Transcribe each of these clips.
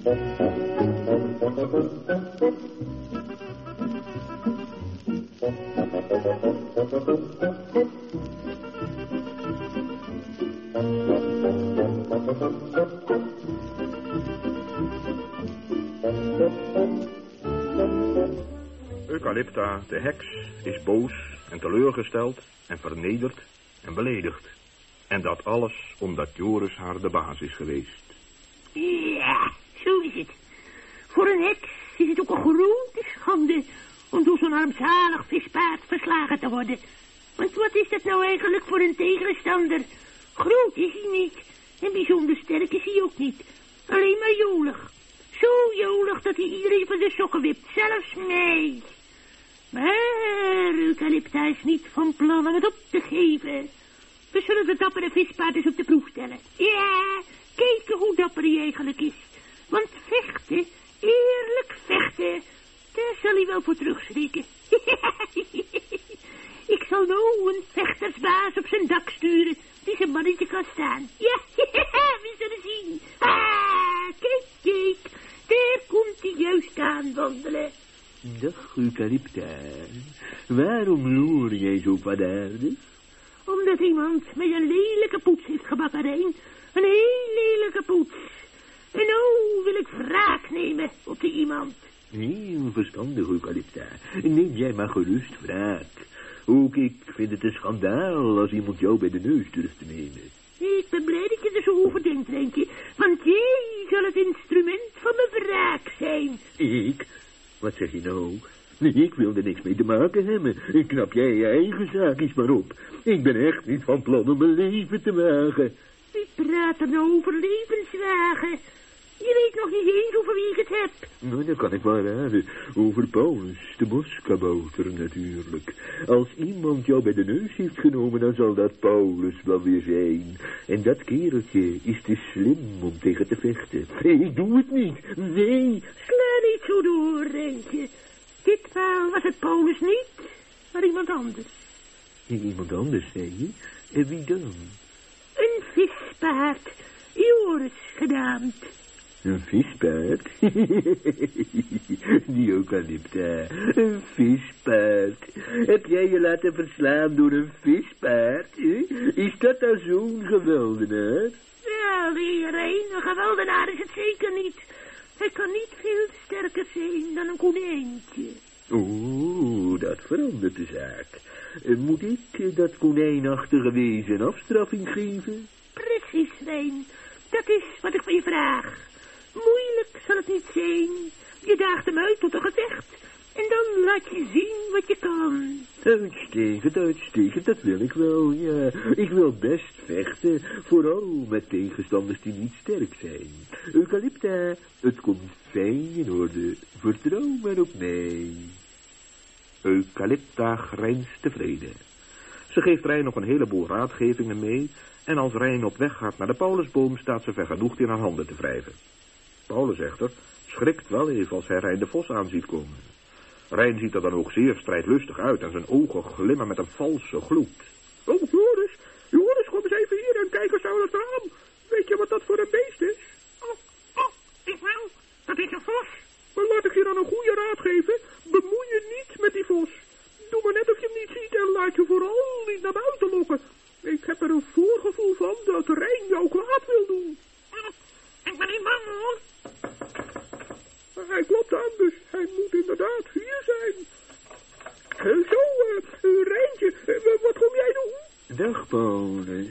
Eucalypta, de heks, is boos en teleurgesteld en vernederd en beledigd. En dat alles omdat Joris haar de baas is geweest. Ja, zo is het. Voor een heks is het ook een grote schande om door zo'n armzalig vispaard verslagen te worden. Want wat is dat nou eigenlijk voor een tegenstander? Groot is hij niet en bijzonder sterk is hij ook niet. Alleen maar jolig. Zo jolig dat hij iedereen van de sokken wipt, zelfs mij. Maar Eucalypta is niet van plan om het op te geven. We zullen de dappere vispaard eens op de proef stellen. Ja, kijken hoe dapper hij eigenlijk is. Want vechten, eerlijk vechten, daar zal hij wel voor terugschrikken. Ik zal nou een vechtersbaas op zijn dak sturen, die zijn mannetje kan staan. Ja, we zullen zien. Kijk, daar komt hij juist aanwandelen. Dag, Eucalypta. Waarom loer jij zo kwaadaardig? Omdat iemand met een lelijke poets heeft gebakken, Rijn. Een heel lelijke poets. En nou wil ik wraak nemen op die iemand. Heel verstandig, Eucalypta. Neem jij maar gerust wraak. Ook ik vind het een schandaal als iemand jou bij de neus durft te nemen. Ik ben blij dat je er zo over denkt, Rijntje. Want jij zal het instrument van mijn wraak zijn. Ik? Wat zeg je nou? Ik wil er niks mee te maken hebben. Knap jij je eigen zaakjes maar op. Ik ben echt niet van plan om mijn leven te wagen. Wie praat er nou over levenswagen? Je weet nog niet eens over wie ik het heb. Nou, dat kan ik wel raden. Over Paulus, de boskabouter natuurlijk. Als iemand jou bij de neus heeft genomen, dan zal dat Paulus wel weer zijn. En dat kereltje is te slim om tegen te vechten. Nee, ik doe het niet. Nee. Sla niet zo door, Rijntje. Ditmaal was het Paulus niet, maar iemand anders. Iemand anders, zei je? En wie dan? Een vispaard, Joris genaamd. Een vispaard? Die Eucalypta. Een vispaard. Heb jij je laten verslaan door een vispaard? Is dat dan zo'n geweldenaar? Ja, Rijn, een geweldenaar is het zeker niet. Hij kan niet veel sterker zijn dan een konijntje. Oeh, dat verandert de zaak. Moet ik dat konijnachtige wezen afstraffing geven? Precies, Rijn. Dat is wat ik van je vraag. Moeilijk zal het niet zijn. Je daagt hem uit tot een gevecht. En dan laat je zien wat je kan. Uitstekend, dat wil ik wel, ja. Ik wil best vechten, vooral met tegenstanders die niet sterk zijn. Eucalypta, het komt fijn in orde. Vertrouw maar op mij. Eucalypta grijnst tevreden. Ze geeft Rijn nog een heleboel raadgevingen mee, en als Rijn op weg gaat naar de Paulusboom, staat ze vergenoegd in haar handen te wrijven. Paulus echter schrikt wel even als hij Rijn de Vos aan ziet komen. Rijn ziet er dan ook zeer strijdlustig uit en zijn ogen glimmen met een valse gloed. Oh, Joris, kom eens even hier en kijk eens uit het raam. Weet je wat dat voor een beest is? Ik wel. Dat is een vos. Maar laat ik je dan een goede raad geven. Bemoei je niet met die vos. Doe maar net of je hem niet ziet en laat je vooral niet naar buiten lokken. Ik heb er een voorgevoel van dat Rijn jou kwaad wil doen. Ik ben niet bang, hoor. Hij klopt aan, dus hij moet inderdaad hier zijn. Zo, Rijntje, wat kom jij doen? Dag, Paulus.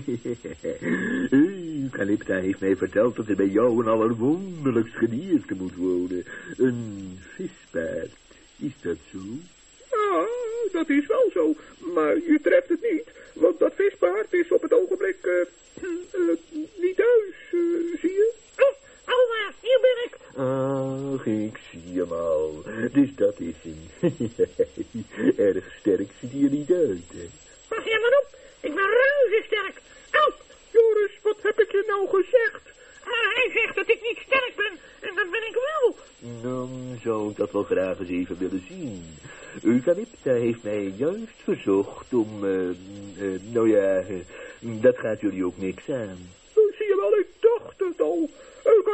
Eucalypta heeft mij verteld dat er bij jou een allerwonderlijkst gedierte moet wonen. Een vispaard. Is dat zo? Ja, dat is wel zo, maar je treft het niet, want dat vispaard is op het ogenblik niet thuis, zie je? Alma, hier ben ik. Ach, ik zie hem al. Dus dat is hem. Erg sterk ziet hij er niet uit, hè? Pas je maar op, ik ben reuze sterk. Au! Joris, wat heb ik je nou gezegd? Hij zegt dat ik niet sterk ben, en dat ben ik wel. Dan zou ik dat wel graag eens even willen zien. Eucalypta heeft mij juist verzocht om, nou ja, dat gaat jullie ook niks aan. Zie je wel, ik dacht het al. Eucalypta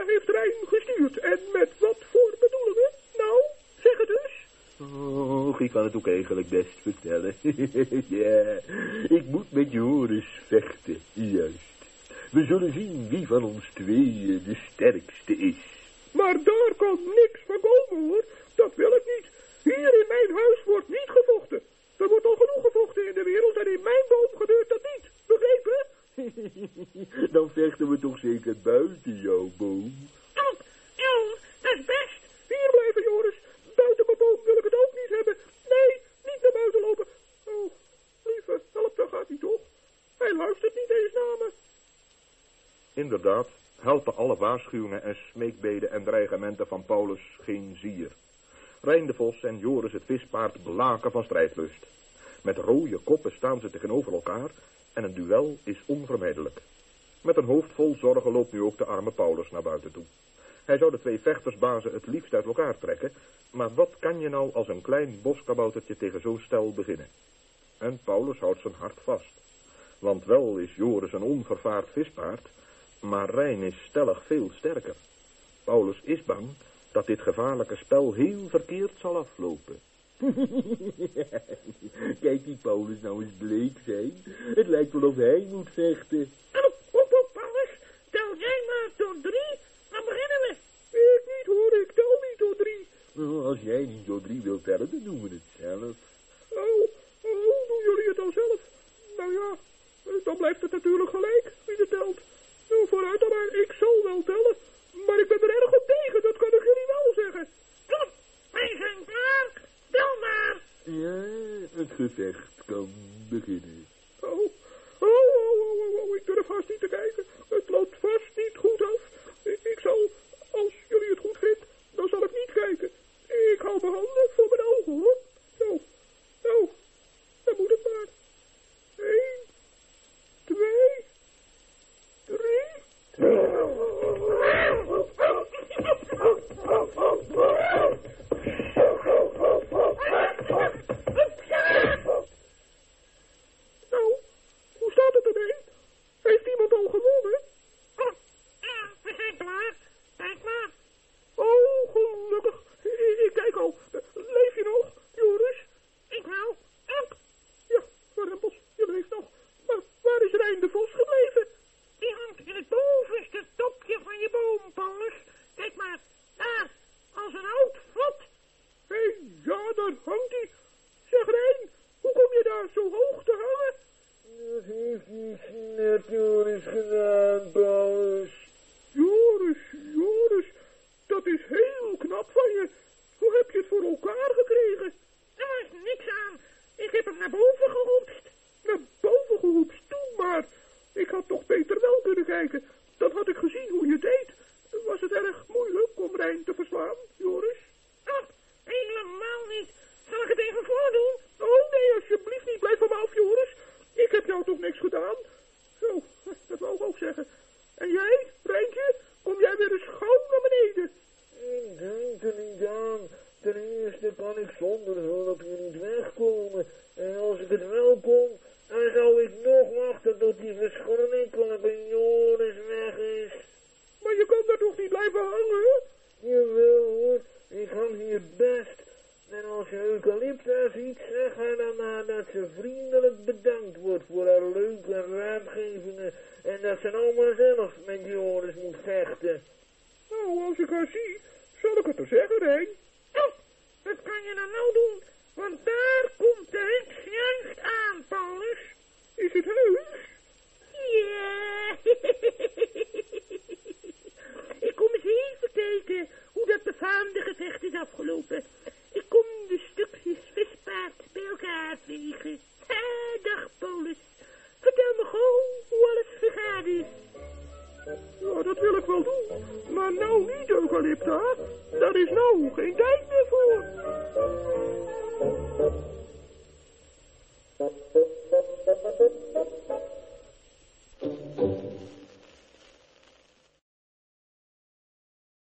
heeft Rijn gestuurd. En met wat voor bedoelingen? Nou, zeg het eens. Och, ik kan het ook eigenlijk best vertellen. Ja, ik moet met Joris vechten, juist. We zullen zien wie van ons tweeën de sterkste is. Maar daar kan niks van komen, hoor. Dat wil ik niet. Hier in mijn huis wordt niet gevochten. Er wordt al genoeg gevochten in de wereld en in mijn boom gebeurt dat niet. Begrepen? Dan vechten we toch zeker buiten jouw boom. Dat is best. Hier blijven, Joris. Buiten mijn boom wil ik het ook niet hebben. Nee, niet naar buiten lopen. Oh, lieve, help, dat gaat niet toch? Hij luistert niet eens naar me. Inderdaad, helpen alle waarschuwingen en smeekbeden en dreigementen van Paulus geen zier. Rijn de Vos en Joris het Vispaard blaken van strijdlust. Met rode koppen staan ze tegenover elkaar en een duel is onvermijdelijk. Met een hoofd vol zorgen loopt nu ook de arme Paulus naar buiten toe. Hij zou de twee vechtersbazen het liefst uit elkaar trekken, maar wat kan je nou als een klein boskaboutertje tegen zo'n stel beginnen? En Paulus houdt zijn hart vast. Want wel is Joris een onvervaard vispaard, maar Rijn is stellig veel sterker. Paulus is bang dat dit gevaarlijke spel heel verkeerd zal aflopen. Kijk die Paulus nou eens bleek zijn. Het lijkt wel of hij moet vechten. Op, Paulus. Tel jij maar tot 3, dan beginnen we. Ik niet, hoor. Ik tel niet tot 3. Als jij niet tot 3 wilt tellen, dan doen we het zelf. Oh, doen jullie het dan zelf? Nou ja, dan blijft het natuurlijk gelijk wie het telt. Nou, vooruit dan maar. Ik zal wel tellen. Maar ik ben er erg op tegen, dat kan ik jullie wel zeggen. Kom, wij zijn klaar. Tel maar. Ja, het gevecht kan beginnen. Oh, ik durf haast niet te kijken. Het loopt vast niet goed af. Ik zal, als jullie het goed vindt, dan zal ik niet kijken. Ik hou mijn handen voor mijn ogen, hoor. Zo, dan moet het maar. 1, 2, 3. Nou, hoe staat het ermee? Heeft iemand al gewonnen? We zijn klaar. Kijk maar. Oh, gelukkig. Ik kijk al. Leef je nog, Joris? Ik wel. Ook. Ja, Rempels, je leeft nog. Maar waar is Rijn de Vos gebleven? Die hangt in het bovenste topje van je boom, Paulus. Kijk maar. Daar. Als een oud vlot. Hé, ja, daar hangt hij. Zeg Rijn, hoe kom je daar zo hoog te hangen? Dat heeft iets net Joris gedaan, Paulus. Joris, dat is heel knap van je. Hoe heb je het voor elkaar gekregen? Er was niks aan. Ik heb hem naar boven gehoepst. Naar boven gehoepst, toe maar. Ik had toch beter wel kunnen kijken. Dan had ik gezien hoe je het deed. Was het erg moeilijk om Rijn te verslaan, Joris? Oh, helemaal niet. Zal ik het even voordoen? Oh nee, alsjeblieft niet. Blijf van me af, Joris. Ik heb jou toch niks gedaan? Zo, dat wou ik ook zeggen. En jij, Rijntje, kom jij weer eens gauw naar beneden? Ik denk er niet aan. Ten eerste kan ik zonder hulp hier niet wegkomen. En als ik het wel kon, dan zou ik nog wachten tot die verschrikkelijke Joris weg is. Maar je kan daar toch niet blijven hangen? Jawel hoor, ik hang hier best. En als je Eucalypta ziet, zeg haar dan maar dat ze vriendelijk bedankt wordt voor haar leuke raadgevingen. En dat ze nou maar zelf met Joris moet vechten. Nou, als ik haar zie, zal ik het er zeggen, Rijn. Oh, wat kan je dan nou doen? Want daar komt de heks juist aan.